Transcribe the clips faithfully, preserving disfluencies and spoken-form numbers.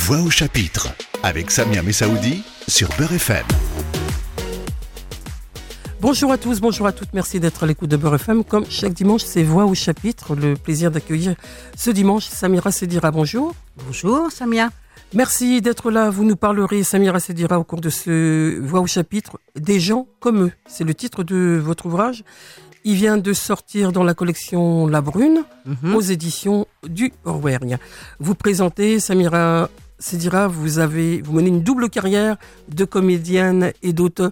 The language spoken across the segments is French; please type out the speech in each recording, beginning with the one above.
Voix au chapitre avec Samia Messaoudi sur Beurre F M. Bonjour à tous, bonjour à toutes, merci d'être à l'écoute de Beurre F M. Comme chaque dimanche, c'est Voix au chapitre, le plaisir d'accueillir ce dimanche Samira Sedira. Bonjour. Bonjour Samia. Merci d'être là. Vous nous parlerez, Samira Sedira, au cours de ce Voix au chapitre, des gens comme eux. C'est le titre de votre ouvrage. Il vient de sortir dans la collection La Brune, mm-hmm. aux éditions du Rouergue. Vous présentez, Samira Sedira, vous avez, vous menez une double carrière de comédienne et d'auteur.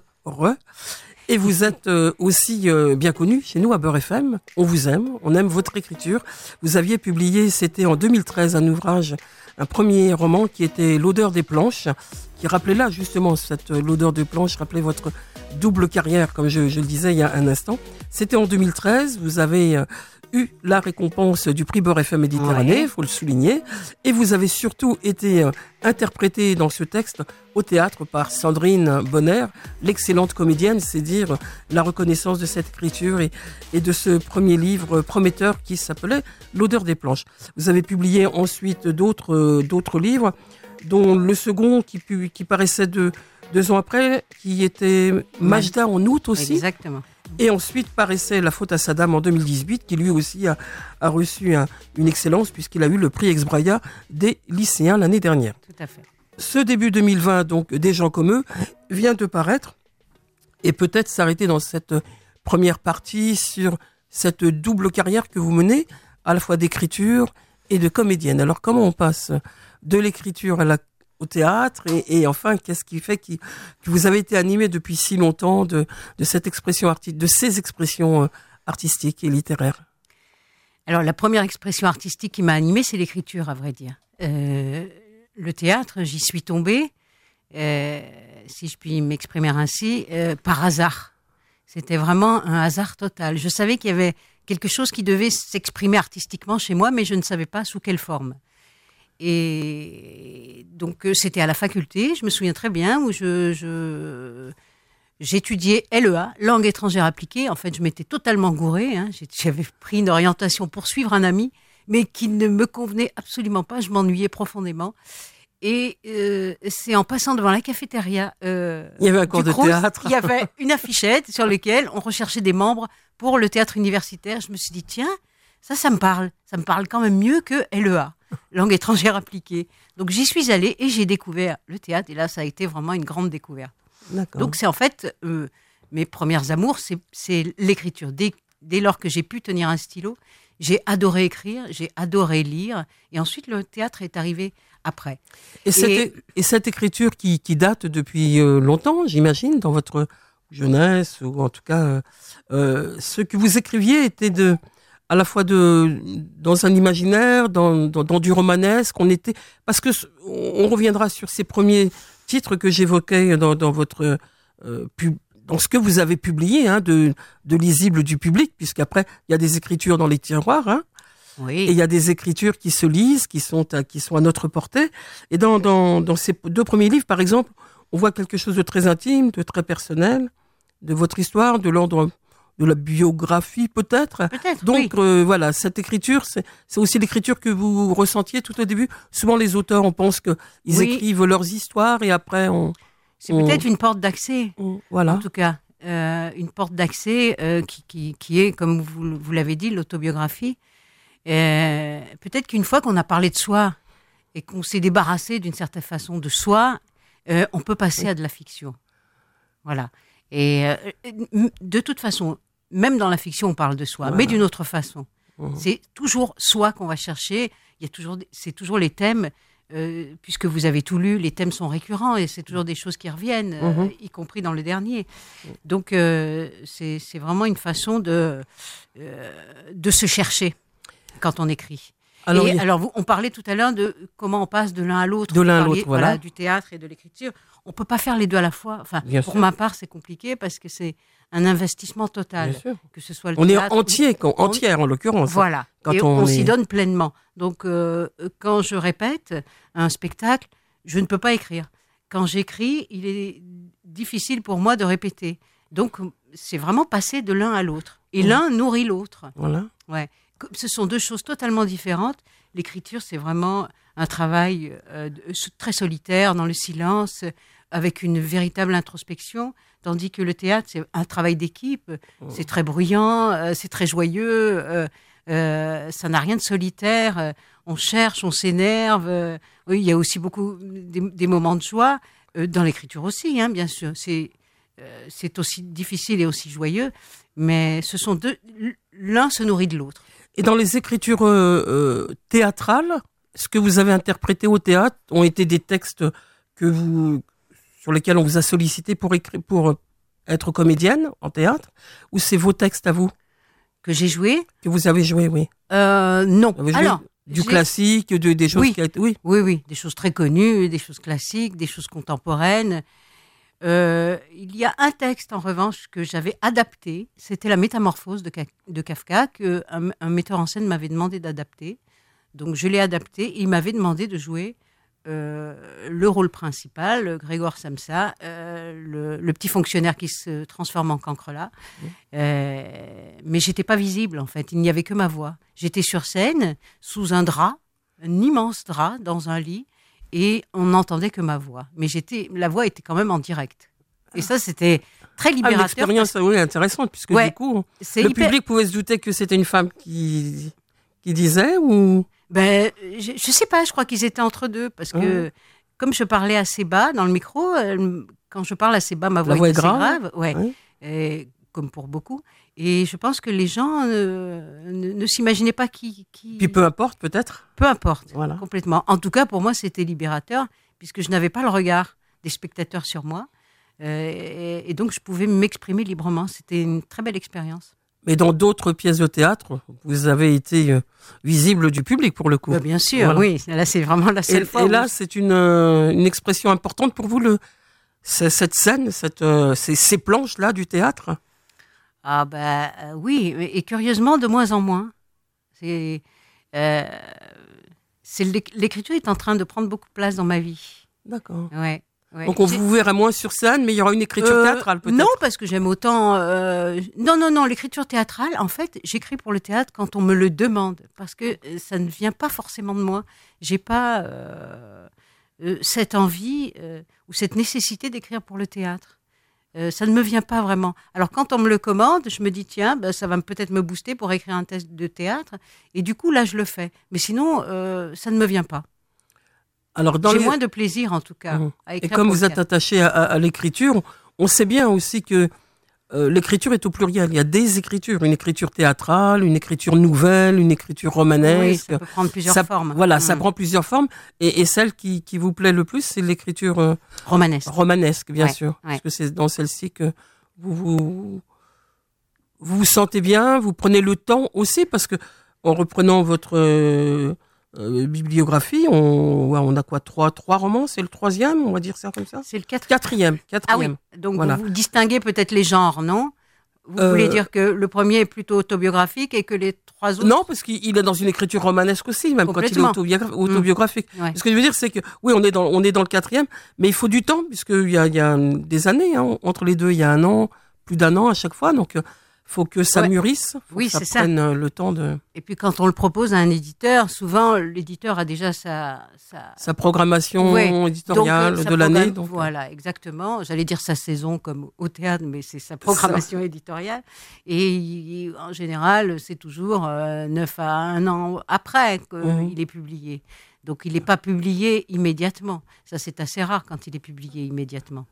Et vous êtes aussi bien connue chez nous à Beurre F M. On vous aime, on aime votre écriture. Vous aviez publié, c'était en deux mille treize, un ouvrage, un premier roman qui était L'odeur des planches, qui rappelait là justement cette l'odeur des planches, rappelait votre double carrière, comme je, je le disais il y a un instant. C'était en deux mille treize, vous avez euh, eu la récompense du prix Beurre F M Méditerranée, il ouais. faut le souligner, et vous avez surtout été euh, interprétée dans ce texte au théâtre par Sandrine Bonner, l'excellente comédienne, c'est dire la reconnaissance de cette écriture et, et de ce premier livre prometteur qui s'appelait L'odeur des planches. Vous avez publié ensuite d'autres, euh, d'autres livres, dont le second qui, qui paraissait de, deux ans après, qui était Majda en août aussi. Exactement. Et ensuite paraissait La faute à Saddam en deux mille dix-huit, qui lui aussi a, a reçu un, une excellence puisqu'il a eu le prix Ex-Braya des lycéens l'année dernière. Tout à fait. Ce début deux mille vingt, donc, Des gens comme eux, vient de paraître et peut-être s'arrêter dans cette première partie sur cette double carrière que vous menez, à la fois d'écriture et de comédienne. Alors comment on passe de l'écriture à la au théâtre et, et enfin qu'est-ce qui fait qui, que vous avez été animé depuis si longtemps de, de cette expression arti- de ces expressions euh, artistiques et littéraires? Alors la première expression artistique qui m'a animée, c'est l'écriture, à vrai dire. Euh, le théâtre, j'y suis tombée, euh, si je puis m'exprimer ainsi, euh, par hasard. C'était vraiment un hasard total. Je savais qu'il y avait quelque chose qui devait s'exprimer artistiquement chez moi, mais je ne savais pas sous quelle forme. Et donc c'était à la faculté, je me souviens très bien, où je, je j'étudiais L E A, langue étrangère appliquée. En fait, je m'étais totalement gourée, hein. J'avais pris une orientation pour suivre un ami, mais qui ne me convenait absolument pas. Je m'ennuyais profondément. Et euh, c'est en passant devant la cafétéria euh, il y avait un cours de Crous, théâtre. Il y avait une affichette sur laquelle on recherchait des membres pour le théâtre universitaire. Je me suis dit, tiens, ça, ça me parle. Ça me parle quand même mieux que L E A. Langue étrangère appliquée. Donc j'y suis allée et j'ai découvert le théâtre et là ça a été vraiment une grande découverte. D'accord. Donc c'est en fait euh, mes premières amours, c'est, c'est l'écriture. Dès, dès lors que j'ai pu tenir un stylo, j'ai adoré écrire, j'ai adoré lire et ensuite le théâtre est arrivé après. Et, et... Cette, et cette écriture qui, qui date depuis euh, longtemps, j'imagine, dans votre jeunesse ou en tout cas euh, euh, ce que vous écriviez était de à la fois de dans un imaginaire, dans, dans, dans du romanesque, on était parce que on reviendra sur ces premiers titres que j'évoquais dans, dans votre euh, pub, dans ce que vous avez publié, hein, de, de lisible du public, puisqu'après il y a des écritures dans les tiroirs, hein, oui. Et il y a des écritures qui se lisent, qui sont à, qui sont à notre portée. Et dans, dans, dans ces deux premiers livres, par exemple, on voit quelque chose de très intime, de très personnel, de votre histoire, de l'ordre de la biographie peut-être. Peut-être, Donc oui. euh, voilà, cette écriture, c'est, c'est aussi l'écriture que vous ressentiez tout au début. Souvent les auteurs, on pense qu'ils oui. écrivent leurs histoires et après on... C'est on, peut-être une porte d'accès, on, voilà. en tout cas. Euh, une porte d'accès euh, qui, qui, qui est, comme vous, vous l'avez dit, l'autobiographie. Euh, peut-être qu'une fois qu'on a parlé de soi et qu'on s'est débarrassé d'une certaine façon de soi, euh, on peut passer oui. à de la fiction. Voilà. Et euh, de toute façon, même dans la fiction, on parle de soi, voilà. mais d'une autre façon. Mmh. C'est toujours soi qu'on va chercher. Il y a toujours, c'est toujours les thèmes, euh, puisque vous avez tout lu, les thèmes sont récurrents et c'est toujours des choses qui reviennent, mmh. euh, y compris dans le dernier. Donc, euh, c'est, c'est vraiment une façon de, euh, de se chercher quand on écrit. Alors, et, a... alors, on parlait tout à l'heure de comment on passe de l'un à l'autre. De l'un parliez, à l'autre, voilà. voilà. Du théâtre et de l'écriture. On ne peut pas faire les deux à la fois. Enfin, Bien pour sûr. ma part, c'est compliqué parce que c'est un investissement total. Bien sûr. Que ce soit le on théâtre, est entier, quand, on... entière en l'occurrence. Voilà. Quand et on, on est... s'y donne pleinement. Donc, euh, quand je répète un spectacle, je ne peux pas écrire. Quand j'écris, il est difficile pour moi de répéter. Donc, c'est vraiment passer de l'un à l'autre. Et mmh. l'un nourrit l'autre. Voilà. Ouais. Ce sont deux choses totalement différentes l'écriture, c'est vraiment un travail euh, très solitaire, dans le silence, avec une véritable introspection, tandis que le théâtre, c'est un travail d'équipe, mmh. c'est très bruyant, euh, c'est très joyeux, euh, euh, ça n'a rien de solitaire, euh, on cherche, on s'énerve, euh, oui, il y a aussi beaucoup des, des moments de joie, euh, dans l'écriture aussi, hein, bien sûr, c'est, euh, c'est aussi difficile et aussi joyeux, mais ce sont deux, l'un se nourrit de l'autre. Et dans les écritures euh, euh, théâtrales, ce que vous avez interprété au théâtre ont été des textes que vous, sur lesquels on vous a sollicité pour écrire, pour être comédienne en théâtre, ou c'est vos textes à vous? Que j'ai joué? Que vous avez joué, oui. Euh, non. Alors, du j'ai... classique, de, des choses oui. qui a été, oui. Oui, oui, des choses très connues, des choses classiques, des choses contemporaines. Euh, il y a un texte, en revanche, que j'avais adapté. C'était La Métamorphose de, Ka- de Kafka, qu'un un metteur en scène m'avait demandé d'adapter. Donc, je l'ai adapté. Et il m'avait demandé de jouer euh, le rôle principal, Grégoire Samsa, euh, le, le petit fonctionnaire qui se transforme en cancrelat. Mmh. Euh, mais j'étais pas visible, en fait. Il n'y avait que ma voix. J'étais sur scène, sous un drap, un immense drap, dans un lit. Et on n'entendait que ma voix. Mais j'étais, la voix était quand même en direct. Et ça, c'était très libérateur. Ah, une expérience oui, intéressante, puisque ouais, du coup, le hyper... public pouvait se douter que c'était une femme qui, qui disait ou... Ben, je, je sais pas, je crois qu'ils étaient entre deux. Parce que, mmh. comme je parlais assez bas dans le micro, euh, quand je parle assez bas, ma voix, voix est assez grave. grave. Ouais. Mmh. Et, comme pour beaucoup. Et je pense que les gens euh, ne, ne s'imaginaient pas qui, qui... Puis peu importe, peut-être. Peu importe, voilà. Complètement. En tout cas, pour moi, c'était libérateur, puisque je n'avais pas le regard des spectateurs sur moi. Euh, et, et donc, je pouvais m'exprimer librement. C'était une très belle expérience. Mais dans d'autres pièces de théâtre, vous avez été euh, visible du public, pour le coup. Bah, bien sûr, voilà. Oui. Là, c'est vraiment la seule et, fois. Et là, c'est une, euh, une expression importante pour vous, le, cette scène, cette, euh, ces, ces planches-là du théâtre. Ah ben euh, oui, et curieusement de moins en moins. C'est, euh, c'est l'écriture est en train de prendre beaucoup de place dans ma vie. D'accord. Ouais. Ouais. Donc on J'ai... vous verra moins sur scène, mais il y aura une écriture euh, théâtrale peut-être. Non, parce que j'aime autant. Euh... Non, non, non, l'écriture théâtrale. En fait, j'écris pour le théâtre quand on me le demande, parce que ça ne vient pas forcément de moi. J'ai pas euh, euh, cette envie euh, ou cette nécessité d'écrire pour le théâtre. Euh, ça ne me vient pas vraiment. Alors, quand on me le commande, je me dis, tiens, ben, ça va peut-être me booster pour écrire un texte de théâtre. Et du coup, là, je le fais. Mais sinon, euh, ça ne me vient pas. Alors, dans J'ai les... moins de plaisir, en tout cas, mmh. à écrire. Et comme pour vous êtes attaché à, à, à l'écriture, on sait bien aussi que euh, l'écriture est au pluriel. Il y a des écritures. Une écriture théâtrale, une écriture nouvelle, une écriture romanesque. Oui, ça peut prendre plusieurs ça, formes. Voilà, mmh. ça prend plusieurs formes. Et, et celle qui, qui vous plaît le plus, c'est l'écriture euh, romanesque. Romanesque, bien ouais, sûr. Ouais. Parce que c'est dans celle-ci que vous vous, vous vous sentez bien, vous prenez le temps aussi, parce que en reprenant votre euh, euh, bibliographie, on, ouais, on a quoi, trois, trois romans, c'est le troisième, on va dire ça comme ça. C'est le quatrième. Quatrième, quatrième. Ah oui. Donc voilà. vous, vous distinguez peut-être les genres, non? Vous euh, voulez dire que le premier est plutôt autobiographique et que les trois autres... Non, parce qu'il est dans une écriture romanesque aussi, même quand il est autobiogra- autobiographique. Mmh. Ouais. Ce que je veux dire, c'est que oui, on est dans on est dans le quatrième, mais il faut du temps puisqu'il y a il y a des années hein, entre les deux, il y a un an, plus d'un an à chaque fois, donc faut que ça ouais. mûrisse, faut oui, que ça c'est prenne ça. le temps de. Et puis quand on le propose à un éditeur, souvent l'éditeur a déjà sa sa, sa programmation ouais. éditoriale donc, de l'année. Donc voilà, exactement. J'allais dire sa saison comme au théâtre, mais c'est sa programmation ça. éditoriale. Et il, en général, c'est toujours euh, neuf à un an après qu'il mmh. est publié. Donc il n'est pas publié immédiatement. Ça, c'est assez rare quand il est publié immédiatement.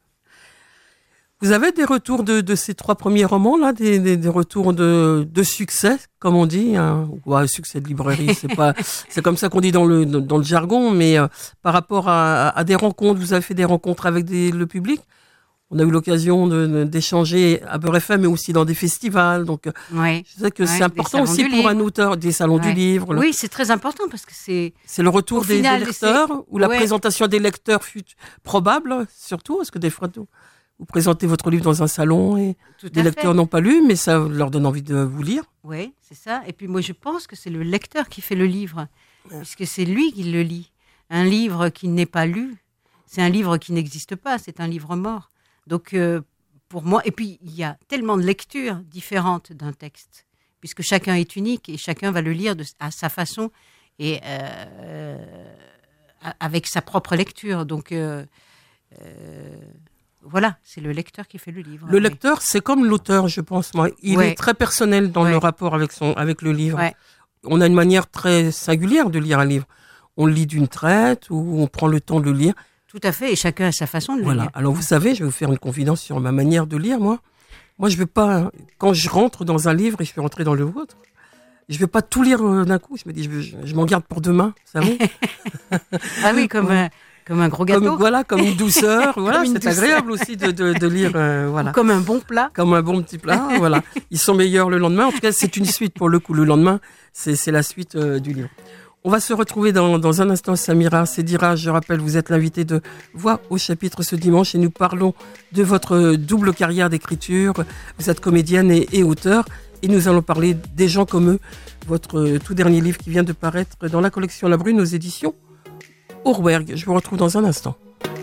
Vous avez des retours de, de ces trois premiers romans là, des, des, des retours de, de succès, comme on dit, hein. Ouais, succès de librairie, c'est pas, c'est comme ça qu'on dit dans le dans le jargon, mais euh, par rapport à, à des rencontres, vous avez fait des rencontres avec des, le public. On a eu l'occasion de, de, d'échanger à Beurre F M, mais aussi dans des festivals. Donc, oui. je sais que ouais, c'est important aussi pour livre. un auteur, des salons ouais. du livre. Oui, c'est très important parce que c'est. C'est le retour des, final, des lecteurs c'est... ou la ouais. présentation des lecteurs fut probable, surtout, parce que des fois, vous présentez votre livre dans un salon et Tout les lecteurs fait. n'ont pas lu, mais ça leur donne envie de vous lire. Oui, c'est ça. Et puis moi, je pense que c'est le lecteur qui fait le livre, ouais. puisque c'est lui qui le lit. Un livre qui n'est pas lu, c'est un livre qui n'existe pas, c'est un livre mort. Donc, euh, pour moi, et puis il y a tellement de lectures différentes d'un texte, puisque chacun est unique et chacun va le lire de, à sa façon et euh, avec sa propre lecture. Donc, euh, euh, voilà, c'est le lecteur qui fait le livre. Le oui. lecteur, c'est comme l'auteur, je pense, moi. Il Ouais. est très personnel dans Ouais. le rapport avec, son, avec le livre. Ouais. On a une manière très singulière de lire un livre. On le lit d'une traite ou on prend le temps de le lire. Tout à fait, et chacun a sa façon de le Voilà. lire. Alors, vous savez, je vais vous faire une confidence sur ma manière de lire, moi. Moi, je vais pas, quand je rentre dans un livre et je vais rentrer dans le vôtre, je vais pas tout lire euh, d'un coup. Je me dis, je, je, je m'en garde pour demain, vous savez. Ah oui, comme, un, comme un gros gâteau. Comme, voilà, comme une douceur. Voilà, Comme une c'est douceur. agréable aussi de, de, de lire, euh, voilà. Ou comme un bon plat. Comme un bon petit plat, voilà. Ils sont meilleurs le lendemain. En tout cas, c'est une suite pour le coup. Le lendemain, c'est, c'est la suite euh, du livre. On va se retrouver dans, dans un instant, Samira Sedira. Je rappelle, vous êtes l'invitée de Voix au chapitre ce dimanche et nous parlons de votre double carrière d'écriture. Vous êtes comédienne et, et auteure et nous allons parler des gens comme eux, votre tout dernier livre qui vient de paraître dans la collection La Brune aux éditions Orberg. Je vous retrouve dans un instant.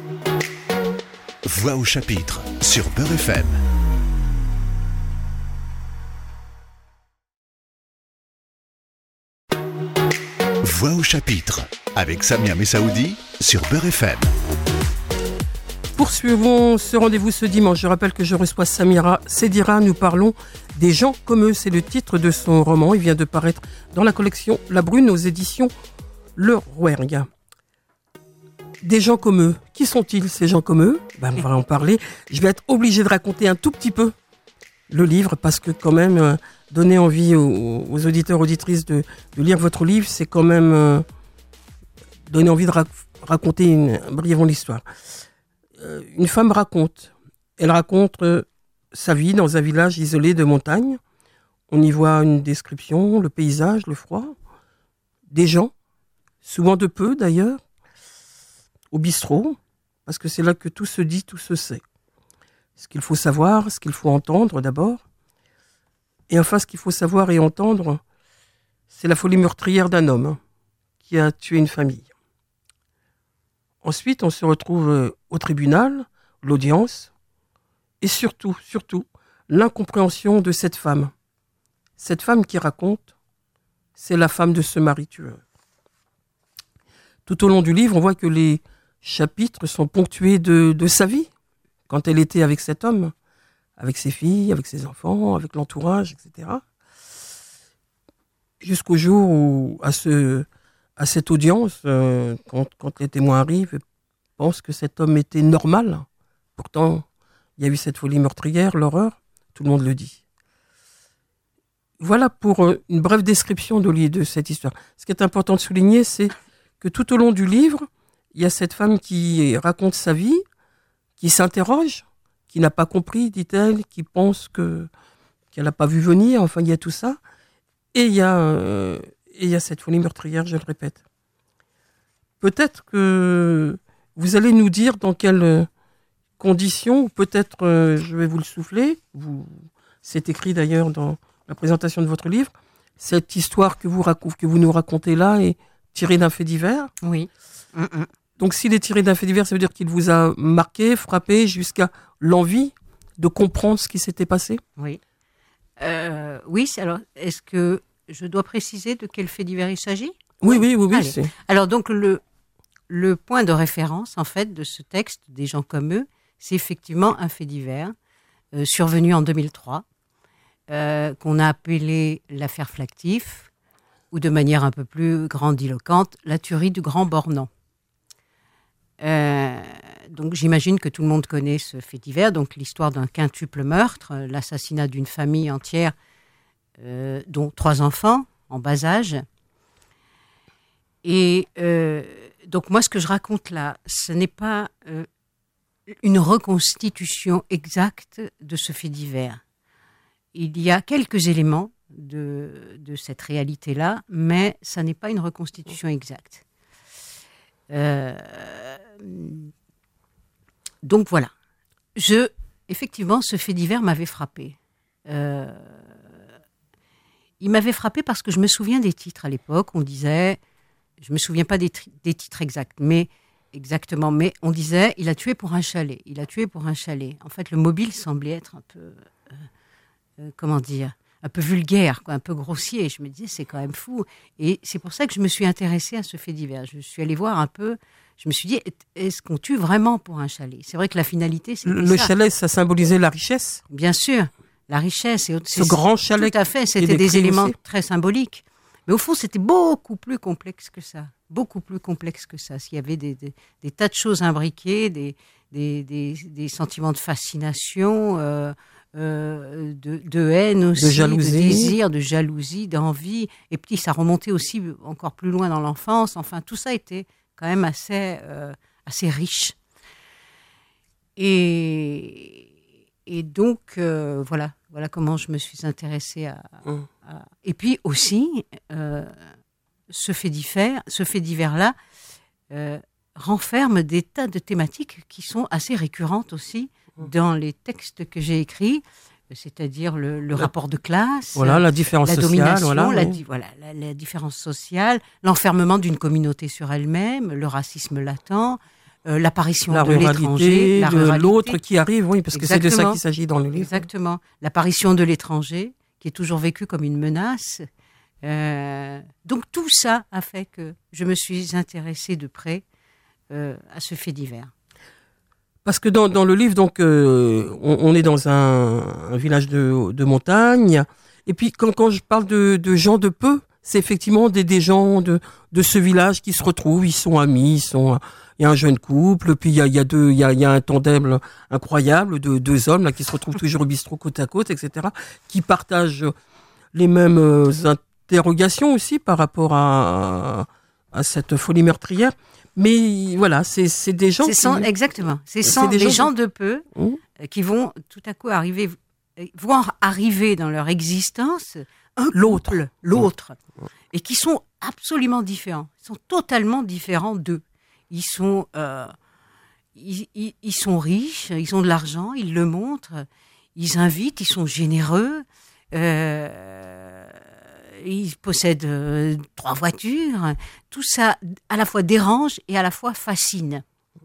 Voix au chapitre sur Beurre F M. Voix au chapitre avec Samia Messaoudi sur Beurre F M. Poursuivons ce rendez-vous ce dimanche. Je rappelle que je reçois Samira Sedira. Nous parlons des gens comme eux. C'est le titre de son roman. Il vient de paraître dans la collection La Brune aux éditions Le Rouergue. Des gens comme eux. Qui sont-ils ces gens comme eux? Ben, on va en parler. Je vais être obligée de raconter un tout petit peu le livre parce que quand même euh, donner envie aux, aux auditeurs, auditrices de, de lire votre livre, c'est quand même euh, donner envie de ra- raconter une, brièvement l'histoire. Euh, une femme raconte. Elle raconte euh, sa vie dans un village isolé de montagne. On y voit une description, le paysage, le froid, des gens, souvent de peu d'ailleurs, au bistrot, parce que c'est là que tout se dit, tout se sait. Ce qu'il faut savoir, ce qu'il faut entendre d'abord. Et enfin, ce qu'il faut savoir et entendre, c'est la folie meurtrière d'un homme hein, qui a tué une famille. Ensuite, on se retrouve au tribunal, l'audience, et surtout, surtout, l'incompréhension de cette femme. Cette femme qui raconte, c'est la femme de ce mari tueur. Tout au long du livre, on voit que les chapitres sont ponctués de, de sa vie, quand elle était avec cet homme, avec ses filles, avec ses enfants, avec l'entourage, et cetera. Jusqu'au jour où, à, ce, à cette audience, euh, quand, quand les témoins arrivent, ils pensent que cet homme était normal. Pourtant, il y a eu cette folie meurtrière, l'horreur, tout le monde le dit. Voilà pour euh, une brève description de, de cette histoire. Ce qui est important de souligner, c'est que tout au long du livre, il y a cette femme qui raconte sa vie, qui s'interroge, qui n'a pas compris, dit-elle, qui pense que, qu'elle n'a pas vu venir, enfin il y a tout ça. Et il y a, euh, et il y a cette folie meurtrière, je le répète. Peut-être que vous allez nous dire dans quelles conditions, ou peut-être euh, je vais vous le souffler, vous, c'est écrit d'ailleurs dans la présentation de votre livre, cette histoire que vous, rac- que vous nous racontez là est tirée d'un fait divers. Oui. Mm-mm. Donc s'il est tiré d'un fait divers, ça veut dire qu'il vous a marqué, frappé, jusqu'à l'envie de comprendre ce qui s'était passé? Oui. Euh, oui, c'est- alors, est-ce que je dois préciser de quel fait divers il s'agit? Oui, oui, oui, oui. Allez. C'est... Alors, donc, le, le point de référence, en fait, de ce texte, des gens comme eux, c'est effectivement un fait divers euh, survenu en deux mille trois, euh, qu'on a appelé l'affaire Flactif, ou de manière un peu plus grandiloquente, la tuerie du Grand Bornand. Euh, donc j'imagine que tout le monde connaît ce fait divers, donc l'histoire d'un quintuple meurtre, euh, l'assassinat d'une famille entière, euh, dont trois enfants en bas âge. Et euh, donc moi, ce que je raconte là, ce n'est pas euh, une reconstitution exacte de ce fait divers. Il y a quelques éléments de, de cette réalité-là, mais ça n'est pas une reconstitution exacte. Euh, donc voilà. Je, effectivement, ce fait divers m'avait frappé. Euh, il m'avait frappé parce que je me souviens des titres à l'époque. On disait, je me souviens pas des, tri- des titres exacts, mais exactement, mais on disait, il a tué pour un chalet. Il a tué pour un chalet. En fait, le mobile semblait être un peu, euh, euh, comment dire, un peu vulgaire, quoi, un peu grossier. Je me disais, c'est quand même fou. Et c'est pour ça que je me suis intéressée à ce fait divers. Je suis allée voir un peu, je me suis dit, est-ce qu'on tue vraiment pour un chalet? C'est vrai que la finalité, c'est Le ça. chalet, ça symbolisait la richesse. Bien sûr, la richesse. Et Ce grand chalet. Tout à fait, c'était des éléments aussi. Très symboliques. Mais au fond, c'était beaucoup plus complexe que ça. Beaucoup plus complexe que ça. Il y avait des, des, des tas de choses imbriquées, des, des, des, des sentiments de fascination, euh, euh, de, de haine aussi, de, jalousie. de désir, de jalousie, d'envie. Et puis, ça remontait aussi encore plus loin dans l'enfance. Enfin, tout ça était quand même assez, euh, assez riche. Et, et donc, euh, voilà. Voilà comment je me suis intéressée à... Mmh. à... Et puis aussi, euh, ce fait divers, ce fait divers-là euh, renferme des tas de thématiques qui sont assez récurrentes aussi mmh. dans les textes que j'ai écrits, c'est-à-dire le, le rapport de classe, voilà, la différence la sociale, domination, voilà, la, oui. voilà, la, la différence sociale, l'enfermement d'une communauté sur elle-même, le racisme latent, Euh, l'apparition la de l'étranger, la ruralité, l'autre qui arrive, oui, parce Exactement. que c'est de ça qu'il s'agit dans le livre. Exactement. L'apparition de l'étranger, qui est toujours vécu comme une menace. Euh, donc tout ça a fait que je me suis intéressée de près euh, à ce fait divers. Parce que dans, dans le livre, donc, euh, on, on est dans un, un village de, de montagne. Et puis, quand, quand je parle de, de gens de peu, c'est effectivement des, des gens de, de ce village qui se retrouvent, ils sont amis, ils sont... Il y a un jeune couple, puis il y a, il y a deux, il y a, il y a un tandem incroyable de deux hommes là qui se retrouvent toujours au bistrot côte à côte, et cetera, qui partagent les mêmes euh, interrogations aussi par rapport à, à cette folie meurtrière. Mais voilà, c'est, c'est des gens. C'est qui... sans, exactement. C'est sans c'est des les gens de, de peu mmh. euh, qui vont tout à coup arriver, voir arriver dans leur existence un l'autre, couple, l'autre, mmh. et qui sont absolument différents. Ils sont totalement différents d'eux. Ils sont, euh, ils, ils, ils sont riches, ils ont de l'argent, ils le montrent, ils invitent, ils sont généreux, euh, ils possèdent euh, trois voitures. Tout ça à la fois dérange et à la fois fascine.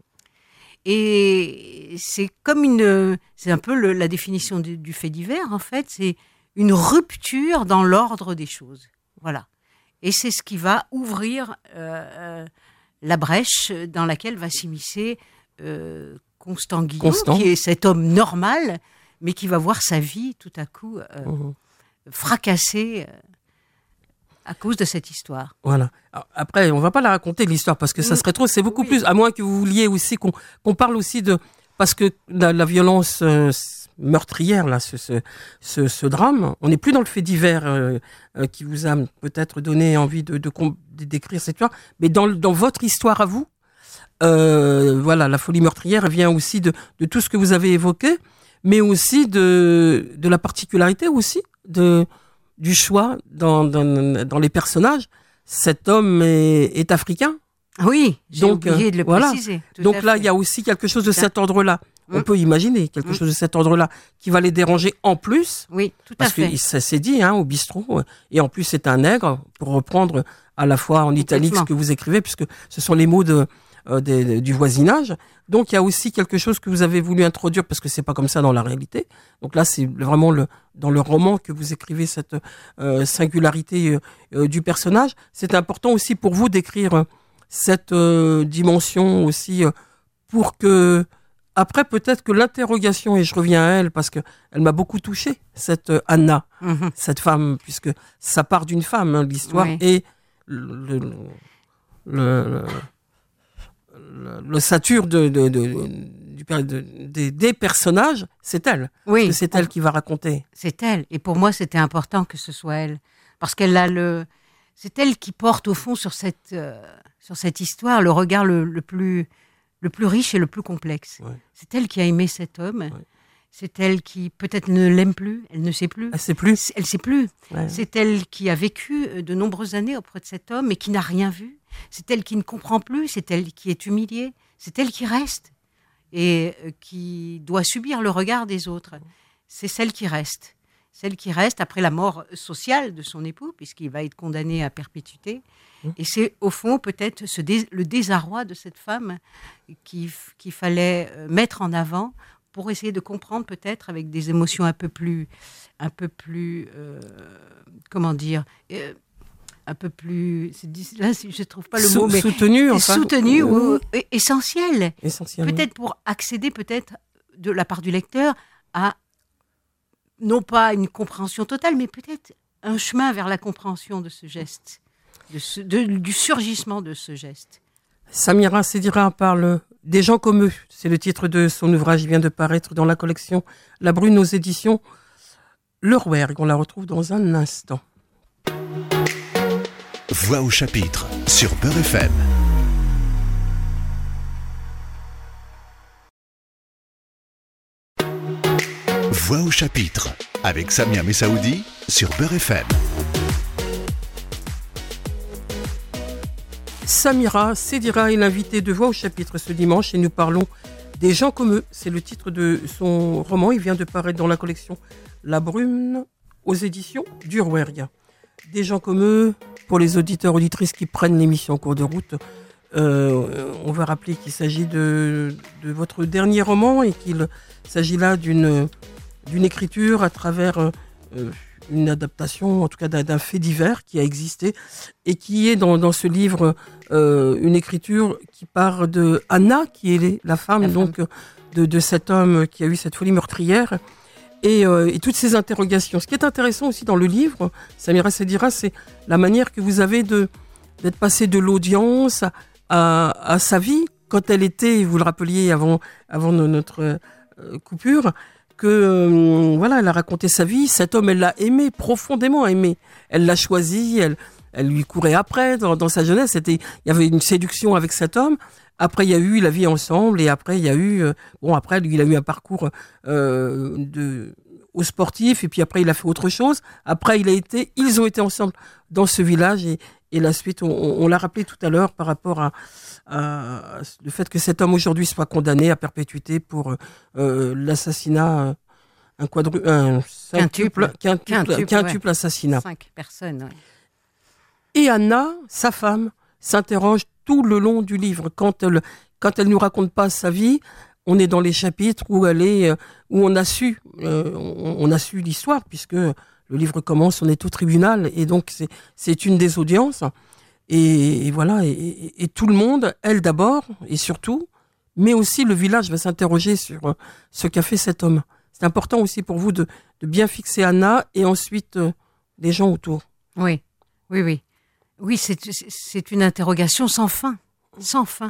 Et c'est comme une, c'est un peu le, la définition du, du fait divers en fait, c'est une rupture dans l'ordre des choses. Voilà. Et c'est ce qui va ouvrir euh, la brèche dans laquelle va s'immiscer euh, Constant Guillon, Constant. qui est cet homme normal, mais qui va voir sa vie tout à coup euh, mmh. fracassée euh, à cause de cette histoire. Voilà. Alors, après, on ne va pas la raconter l'histoire parce que ça serait trop. C'est beaucoup oui. plus. À moins que vous vouliez aussi qu'on, qu'on parle aussi de parce que la, la violence euh, meurtrière là, ce, ce, ce, ce drame, on n'est plus dans le fait divers euh, euh, qui vous a peut-être donné envie de, de, de d'écrire cette histoire, mais dans, dans votre histoire à vous, euh, voilà, la folie meurtrière vient aussi de, de tout ce que vous avez évoqué, mais aussi de, de la particularité aussi de du choix dans, dans, dans les personnages. Cet homme est, est africain. Oui, j'ai donc, oublié de le voilà. préciser. Donc là, il y a aussi quelque chose de ça. cet ordre-là. On mmh. peut imaginer quelque mmh. chose de cet ordre-là qui va les déranger en plus. Oui, tout à parce fait. Parce que ça s'est dit hein, au bistrot. Et en plus, c'est un nègre, pour reprendre à la fois en italique ce que vous écrivez, puisque ce sont les mots de, euh, des, du voisinage. Donc, il y a aussi quelque chose que vous avez voulu introduire, parce que c'est pas comme ça dans la réalité. Donc là, c'est vraiment le, dans le roman que vous écrivez cette euh, singularité euh, du personnage. C'est important aussi pour vous d'écrire euh, cette euh, dimension aussi euh, pour que après peut-être que l'interrogation, et je reviens à elle parce que elle m'a beaucoup touchée, cette euh, Anna, mm-hmm. cette femme, puisque ça part d'une femme, hein, l'histoire, oui. et le, le, le, le, le sature de, de, de, du, de, de, des personnages, c'est elle. Oui. Parce que c'est elle qui va raconter. C'est elle. Et pour moi, c'était important que ce soit elle. Parce qu'elle a le... C'est elle qui porte au fond sur cette, euh, sur cette histoire le regard le, le, plus, le plus riche et le plus complexe. Ouais. C'est elle qui a aimé cet homme. Ouais. C'est elle qui peut-être ne l'aime plus, elle ne sait plus. Elle sait plus. Elle sait plus. Ouais. C'est elle qui a vécu de nombreuses années auprès de cet homme et qui n'a rien vu. C'est elle qui ne comprend plus. C'est elle qui est humiliée. C'est elle qui reste et euh, qui doit subir le regard des autres. C'est celle qui reste. Celle qui reste après la mort sociale de son époux, puisqu'il va être condamné à perpétuité. Mmh. Et c'est au fond peut-être ce dés- le désarroi de cette femme qu'il, qu'il fallait mettre en avant pour essayer de comprendre peut-être avec des émotions un peu plus, un peu plus, euh, comment dire, euh, un peu plus, c'est, là je ne trouve pas le Sou- mot, mais soutenu, enfin. soutenu Oui. ou euh, essentiel, Essentiellement. peut-être pour accéder peut-être de la part du lecteur à non pas une compréhension totale, mais peut-être un chemin vers la compréhension de ce geste, de ce, de, du surgissement de ce geste. Samira Sedira parle des gens comme eux. C'est le titre de son ouvrage. Il vient de paraître dans la collection La Brune aux éditions Le Rouergue. On la retrouve dans un instant. Voix au chapitre sur Beurre F M. Voix au chapitre avec Samia Messaoudi sur Beurre F M. Samira Sedira est l'invitée de Voix au chapitre ce dimanche et nous parlons des gens comme eux. C'est le titre de son roman. Il vient de paraître dans la collection La Brune aux éditions du Rouergue. Des gens comme eux, pour les auditeurs auditrices qui prennent l'émission en cours de route, euh, on va rappeler qu'il s'agit de, de votre dernier roman et qu'il s'agit là d'une, d'une écriture à travers euh, une adaptation, en tout cas d'un, d'un fait divers qui a existé et qui est dans, dans ce livre euh, une écriture qui part de Anna, qui est la femme, La femme. donc de, de cet homme qui a eu cette folie meurtrière. Et, euh, et toutes ces interrogations. Ce qui est intéressant aussi dans le livre, Samira Sedira, c'est la manière que vous avez de, d'être passé de l'audience à, à, à sa vie, quand elle était, vous le rappeliez avant, avant notre euh, coupure, que euh, voilà, elle a raconté sa vie. Cet homme, elle l'a aimé, profondément aimé. Elle l'a choisi, elle, elle lui courait après. Dans, dans sa jeunesse, c'était, il y avait une séduction avec cet homme. Après, il y a eu la vie ensemble et après, il y a eu... Euh, bon, après, lui, il a eu un parcours euh, de, au sportif et puis après, il a fait autre chose. Après, il a été... Ils ont été ensemble dans ce village et, et la suite, on, on l'a rappelé tout à l'heure par rapport à, à le fait que cet homme aujourd'hui soit condamné à perpétuité pour euh, l'assassinat, un quadru... un Quintuple. quintuple, Quintuple, quintuple ouais. assassinat. Cinq personnes, ouais. Et Anna, sa femme, s'interroge tout le long du livre. Quand elle, quand elle nous raconte pas sa vie, on est dans les chapitres où elle est, où on a su, euh, on, on a su l'histoire puisque le livre commence, on est au tribunal et donc c'est, c'est une des audiences. Et, et voilà, et, et, et tout le monde, elle d'abord et surtout, mais aussi le village va s'interroger sur euh, ce qu'a fait cet homme. C'est important aussi pour vous de, de bien fixer Anna et ensuite euh, les gens autour. Oui, oui, oui. Oui, c'est, c'est une interrogation sans fin, sans fin.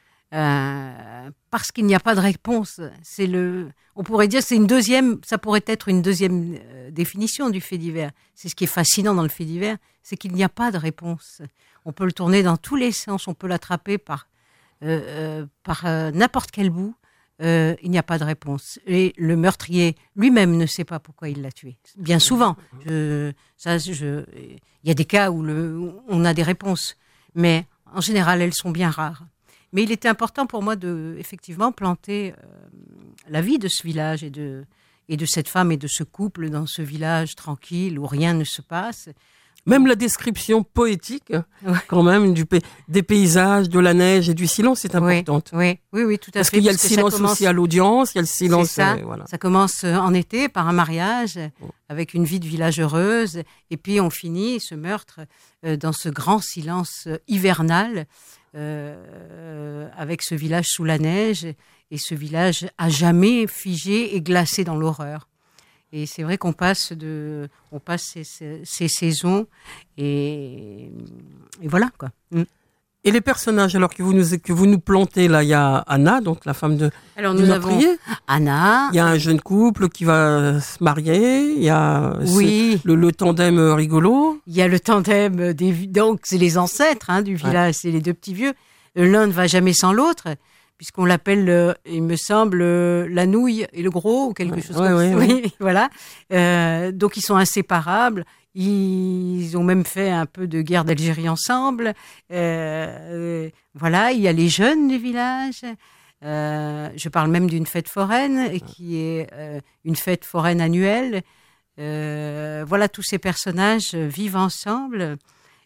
Euh, parce qu'il n'y a pas de réponse. C'est le, on pourrait dire, c'est une deuxième, ça pourrait être une deuxième euh, définition du fait divers. C'est ce qui est fascinant dans le fait divers, c'est qu'il n'y a pas de réponse. On peut le tourner dans tous les sens, on peut l'attraper par, euh, euh, par euh, n'importe quel bout. Euh, il n'y a pas de réponse. Et le meurtrier lui-même ne sait pas pourquoi il l'a tué. Bien souvent, je, ça, je, il y a des cas où, le, où on a des réponses, mais en général, elles sont bien rares. Mais il était important pour moi de, effectivement, planter euh, la vie de ce village et de, et de cette femme et de ce couple dans ce village tranquille où rien ne se passe. Même la description poétique, Ouais. quand même, du, des paysages, de la neige et du silence est importante. Oui, oui, oui, tout à Parce fait. qu'il y a le parce que ça silence commence- aussi à l'audience, il y a le silence. C'est ça. euh, voilà. Ça commence euh, en été par un mariage avec une vie de village heureuse et puis on finit ce meurtre euh, dans ce grand silence euh, hivernal euh, euh, avec ce village sous la neige et ce village à jamais figé et glacé dans l'horreur. Et c'est vrai qu'on passe de, on passe ces, ces, ces saisons et, et voilà quoi. Mm. Et les personnages, alors que vous nous, que vous nous plantez là, il y a Anna, donc la femme de, Alors du nous avons meurtrier. Anna. Il y a un jeune couple qui va se marier. Il y a Oui. le, le tandem rigolo. Il y a le tandem des vi- donc c'est les ancêtres hein, du village, c'est les deux petits vieux. L'un ne va jamais sans l'autre, puisqu'on l'appelle, euh, il me semble, euh, la nouille et le gros ou quelque Ouais, chose ouais, comme ouais, ça. ouais. Oui, voilà. Euh, donc ils sont inséparables. Ils ont même fait un peu de guerre d'Algérie ensemble. Euh, euh, voilà, il y a les jeunes du village. Euh, je parle même d'une fête foraine, et qui est euh, une fête foraine annuelle. Euh, voilà, tous ces personnages vivent ensemble.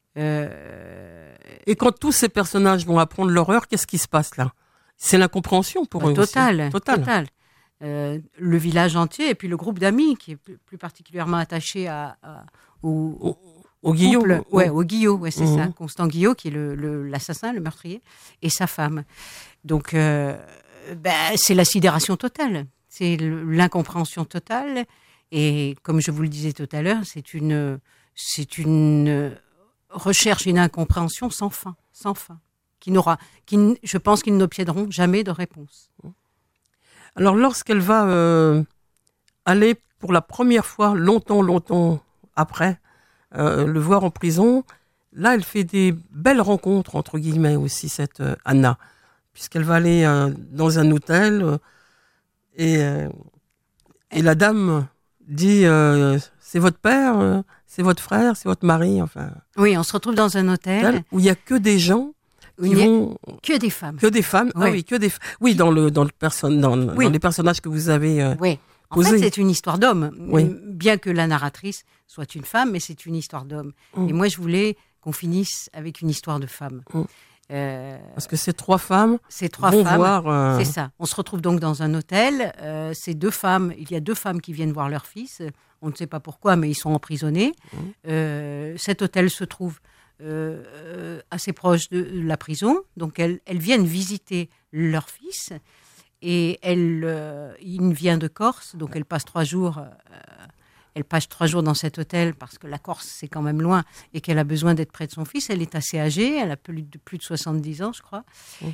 Euh, Et quand tous ces personnages vont apprendre l'horreur, qu'est-ce qui se passe là? C'est l'incompréhension pour eux total, aussi. Total. total. euh, le village entier et puis le groupe d'amis qui est plus, plus particulièrement attaché à, à, au, Au, au Guillot. couple, ouais, au Guillot, ouais, c'est Mmh. ça, Constant Guillot qui est le, le, l'assassin, le meurtrier, et sa femme. Donc, euh, ben, c'est la sidération totale, c'est le- l'incompréhension totale, et comme je vous le disais tout à l'heure, c'est une, c'est une recherche, une incompréhension sans fin, sans fin, qui n'aura, qui, n- je pense qu'ils n'obtiendront jamais de réponse. Alors, lorsqu'elle va euh, aller pour la première fois, longtemps, longtemps après, euh, le voir en prison, là, elle fait des belles rencontres, entre guillemets, aussi, cette euh, Anna, puisqu'elle va aller euh, dans un hôtel euh, et, euh, et la dame dit euh, c'est votre père, euh, c'est votre frère, c'est votre mari, enfin, Oui, on se retrouve dans un hôtel hôtel où il n'y a que des gens où qui il n'y a vont. que des femmes. Que des femmes. Ah Ouais. oui, que des. f- Oui, dans le dans le person dans, le- Oui. dans les personnages que vous avez. euh, Oui. En Posé. fait, c'est une histoire d'homme. Oui. Bien que la narratrice soit une femme, mais c'est une histoire d'homme. Mm. Et moi, je voulais qu'on finisse avec une histoire de femme. Mm. Euh, Parce que ces trois femmes ces trois vont femmes, voir. euh, c'est ça. On se retrouve donc dans un hôtel. Euh, ces deux femmes, il y a deux femmes qui viennent voir leur fils. On ne sait pas pourquoi, mais ils sont emprisonnés. Mm. Euh, cet hôtel se trouve euh, euh, assez proche de la prison. Donc, elles, elles viennent visiter leur fils. Et elle, euh, il vient de Corse, donc elle passe trois jours. euh, elle passe trois jours dans cet hôtel parce que la Corse c'est quand même loin et qu'elle a besoin d'être près de son fils. Elle est assez âgée, elle a plus de plus de soixante-dix ans, je crois. Mm.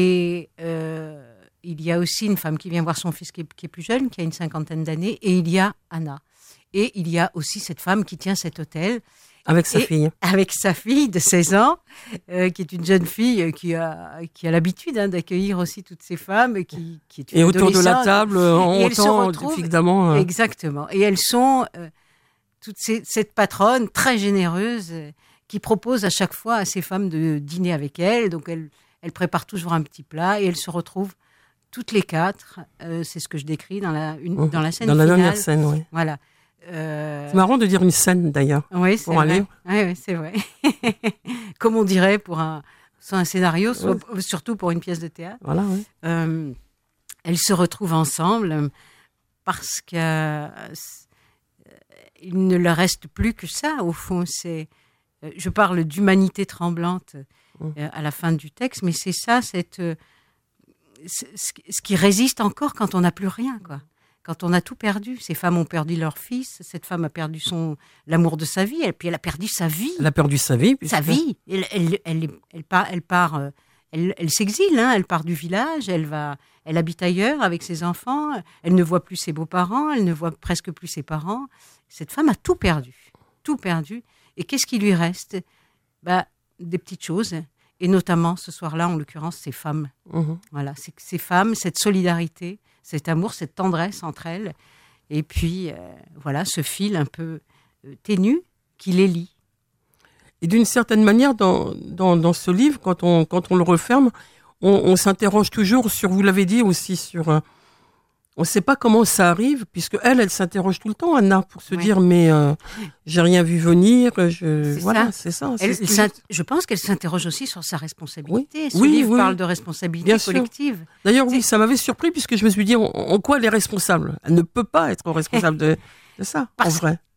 Et euh, il y a aussi une femme qui vient voir son fils qui est, qui est plus jeune, qui a une cinquantaine d'années, et il y a Anna. Et il y a aussi cette femme qui tient cet hôtel avec sa Et- fille. avec sa fille de seize ans, euh, qui est une jeune fille qui a, qui a l'habitude hein, d'accueillir aussi toutes ces femmes, qui, qui est une Et autour de la adolescente. table, on Et elles se entend retrouvent- évidemment. euh, Exactement. Et elles sont, euh, toutes ces, cette patronne très généreuse, euh, qui propose à chaque fois à ces femmes de dîner avec elle. Donc elle, elle prépare toujours un petit plat et elles se retrouvent toutes les quatre. Euh, c'est ce que je décris dans la, une, Mhm. dans la scène dans la finale. dernière scène, oui. Voilà. Euh, C'est marrant de dire une scène d'ailleurs. Oui, c'est pour un vrai. livre. Oui, oui, c'est vrai. Comme on dirait pour un, soit un scénario, soit surtout pour une pièce de théâtre. Voilà, oui. Euh, elles se retrouvent ensemble parce que euh, il ne leur reste plus que ça au fond. C'est, euh, je parle d'humanité tremblante Mmh. euh, à la fin du texte, mais c'est ça, cette, euh, ce, ce qui résiste encore quand on n'a plus rien, quoi. Quand on a tout perdu. Ces femmes ont perdu leur fils, cette femme a perdu son l'amour de sa vie, et puis elle a perdu sa vie. Elle a perdu sa vie. puisque- Sa vie. Elle, elle, elle, elle part, elle, part euh, elle, elle s'exile, hein, elle part du village, elle, va, elle habite ailleurs avec ses enfants, elle ne voit plus ses beaux-parents, elle ne voit presque plus ses parents. Cette femme a tout perdu, tout perdu. Et qu'est-ce qui lui reste ? Bah, des petites choses, et notamment ce soir-là, en l'occurrence, ces femmes. Mhm. Voilà, c'est que ces femmes, cette solidarité, cet amour, cette tendresse entre elles, et puis, euh, voilà, ce fil un peu euh, ténu qui les lie. Et d'une certaine manière, dans, dans, dans ce livre, quand on, quand on le referme, on, on s'interroge toujours sur, vous l'avez dit aussi, sur... euh, on ne sait pas comment ça arrive, puisque elle, elle s'interroge tout le temps, Anna, pour se Ouais. dire, mais euh, j'ai rien vu venir, je... C'est voilà, ça. c'est ça. Elle, c'est- elle s'int- je pense qu'elle s'interroge aussi sur sa responsabilité. Ce Oui, livre oui, parle oui. de responsabilité Bien sûr. collective. D'ailleurs, oui, c'est- ça m'avait surpris, puisque je me suis dit, en, en quoi elle est responsable ? Elle ne peut pas être responsable de, de ça, Parce- en vrai.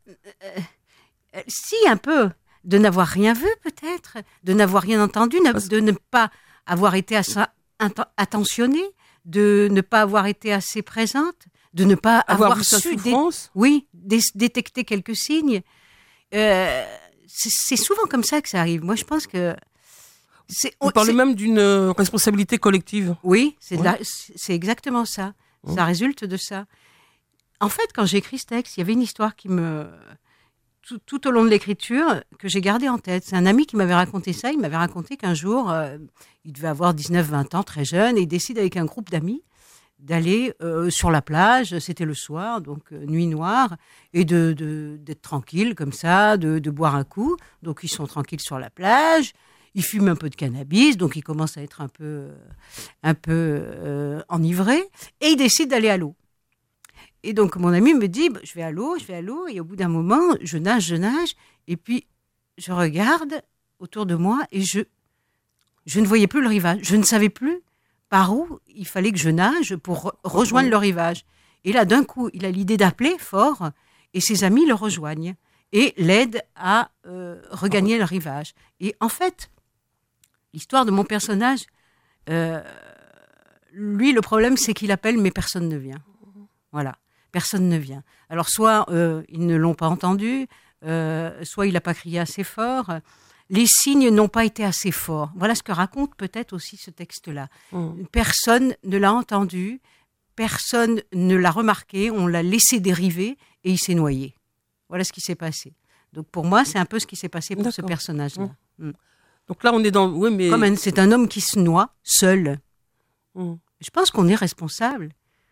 Euh, Si, un peu. De n'avoir rien vu, peut-être. De n'avoir rien entendu. ne- Parce- De ne pas avoir été assez atten- attentionnée. De ne pas avoir été assez présente. De ne pas Avoir, avoir vu sa su... dé- souffrance, Oui, dé- détecter quelques signes. Euh, c'est c'est souvent comme ça que ça arrive. Moi, je pense que... c'est- on on- parle c'est- même d'une euh, responsabilité collective. Oui, c'est de Ouais. la- c'est c'est exactement ça. Ouais. Ça résulte de ça. En fait, quand j'ai écrit ce texte, il y avait une histoire qui me... Tout, tout au long de l'écriture, que j'ai gardée en tête. C'est un ami qui m'avait raconté ça. Il m'avait raconté qu'un jour, euh, il devait avoir dix-neuf vingt ans, très jeune, et il décide avec un groupe d'amis d'aller euh, sur la plage, c'était le soir, donc euh, nuit noire, et de, de, d'être tranquille comme ça, de, de boire un coup. Donc ils sont tranquilles sur la plage, ils fument un peu de cannabis, donc ils commencent à être un peu, euh, un peu euh, enivrés, et ils décident d'aller à l'eau. Et donc mon ami me dit, bah, je vais à l'eau, je vais à l'eau, et au bout d'un moment, je nage, je nage, et puis je regarde autour de moi, et je, je ne voyais plus le rivage, je ne savais plus par où il fallait que je nage pour rejoindre le rivage. Et là, d'un coup, il a l'idée d'appeler fort et ses amis le rejoignent et l'aident à euh, regagner le rivage. Et en fait, l'histoire de mon personnage, euh, lui, le problème, c'est qu'il appelle, mais personne ne vient. Voilà, personne ne vient. Alors, soit euh, ils ne l'ont pas entendu, euh, soit il n'a pas crié assez fort. Les signes n'ont pas été assez forts. Voilà ce que raconte peut-être aussi ce texte-là. Mmh. Personne ne l'a entendu, personne ne l'a remarqué, on l'a laissé dériver et il s'est noyé. Voilà ce qui s'est passé. Donc pour moi, c'est un peu ce qui s'est passé pour D'accord. ce personnage-là. Mmh. Mmh. Donc là, on est dans... Oui, mais... Comme un, c'est un homme qui se noie, seul. Mmh. Je pense qu'on est responsable.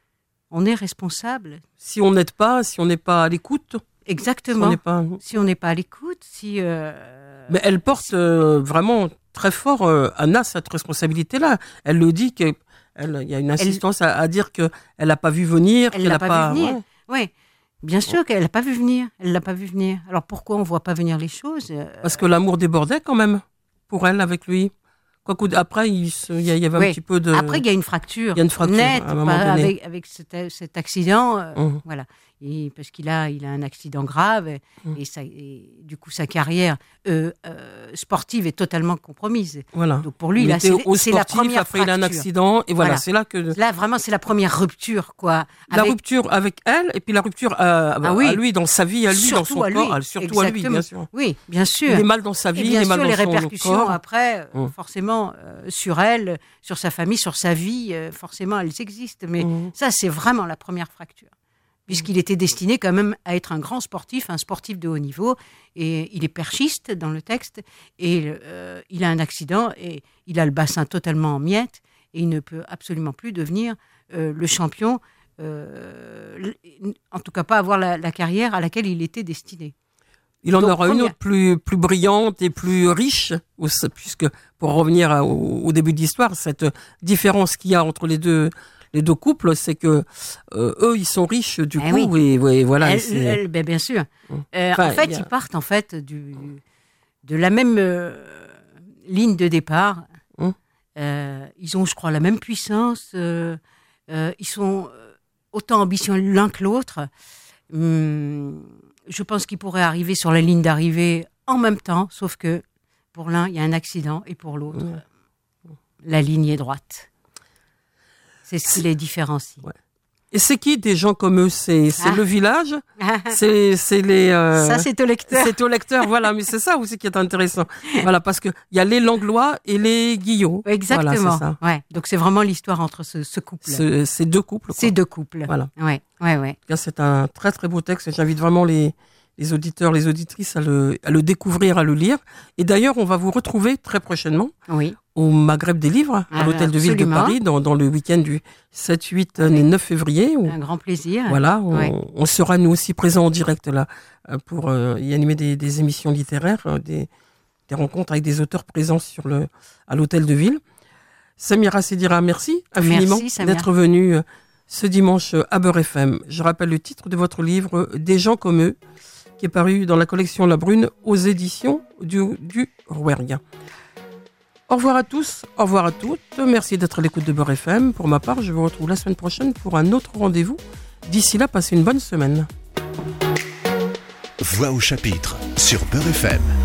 On est responsable. Si on n'aide pas, si on n'est pas à l'écoute. Exactement. Si on n'est pas, si on n'est pas à l'écoute, si... Euh... Mais elle porte euh, vraiment très fort, euh, Anna, cette responsabilité-là. Elle le dit, qu'il y a une insistance elle... à, à dire qu'elle n'a pas vu venir. Elle ne l'a pas, pas vu venir. Ouais. Oui, bien sûr qu'elle n'a pas vu venir. Elle l'a pas vu venir. Alors pourquoi on ne voit pas venir les choses euh... Parce que l'amour débordait quand même, pour elle, avec lui. Quoique après, il, se, il y avait oui. un petit peu de... Après, il y a une fracture, il y a une fracture nette à un moment donné. avec, avec cet, cet accident. Euh, mmh. Voilà. Et parce qu'il a, il a un accident grave et, mmh. et, ça, et du coup, sa carrière euh, euh, sportive est totalement compromise. Voilà. Donc pour lui, il là, était c'est, au c'est sportif, la première après fracture. Il a un accident et voilà, voilà. c'est là que... Là, vraiment, c'est la première rupture, quoi. La avec... rupture avec elle et puis la rupture à, ah, oui. à lui, dans sa vie, à lui, surtout dans son à corps. Lui. Surtout Exactement. à lui, bien sûr. Oui, bien sûr. Il est mal dans sa vie, et bien il est mal sûr, dans les son corps. Les répercussions après, mmh. forcément, euh, sur elle, sur sa famille, sur sa vie, euh, forcément, elles existent. Mais mmh. ça, c'est vraiment la première fracture. Puisqu'il était destiné quand même à être un grand sportif, un sportif de haut niveau, et il est perchiste dans le texte, et euh, il a un accident, et il a le bassin totalement en miettes, et il ne peut absolument plus devenir euh, le champion, euh, en tout cas pas avoir la, la carrière à laquelle il était destiné. Il en Donc, aura une autre plus, plus brillante et plus riche, puisque, pour revenir à, au, au début de l'histoire, cette différence qu'il y a entre les deux... Les deux couples, c'est que euh, eux, ils sont riches du eh coup, oui. et, et voilà. Elle, elle, ben bien sûr. Euh, enfin, en fait, a... ils partent en fait du, de la même euh, ligne de départ. Hum. Euh, ils ont, je crois, la même puissance. Euh, euh, ils sont autant ambitieux l'un que l'autre. Hum, je pense qu'ils pourraient arriver sur la ligne d'arrivée en même temps, sauf que pour l'un, il y a un accident, et pour l'autre, hum. la ligne est droite. C'est ce qui les différencie. Ouais. Et c'est qui des gens comme eux? C'est, c'est ah. le village c'est, c'est les... Euh, ça, c'est au lecteur. C'est au lecteur, voilà. Mais c'est ça aussi qui est intéressant. Voilà, parce qu'il y a les Langlois et les Guillot. Exactement. Voilà, c'est ça. Ouais. Donc, c'est vraiment l'histoire entre ce, ce couple. Ce, ces deux couples. Quoi. Ces deux couples. Voilà. Ouais, ouais, ouais. Là, c'est un très, très beau texte. J'invite vraiment les, les auditeurs, les auditrices à le, à le découvrir, à le lire. Et d'ailleurs, on va vous retrouver très prochainement. Oui. Au Maghreb des livres, à l'Hôtel de Ville de Paris, dans, dans le week-end du sept, huit et neuf février. Où, un grand plaisir. Voilà, on, ouais. on sera nous aussi présents en direct là pour euh, y animer des, des émissions littéraires, des, des rencontres avec des auteurs présents sur le, à l'Hôtel de Ville. Samira Sedira, merci infiniment merci, d'être venue ce dimanche à Beurre F M. Je rappelle le titre de votre livre, Des gens comme eux, qui est paru dans la collection La Brune aux éditions du, du Rouergue. Au revoir à tous, au revoir à toutes. Merci d'être à l'écoute de Beurre F M. Pour ma part, je vous retrouve la semaine prochaine pour un autre rendez-vous. D'ici là, passez une bonne semaine. Voix au chapitre sur Beurre F M.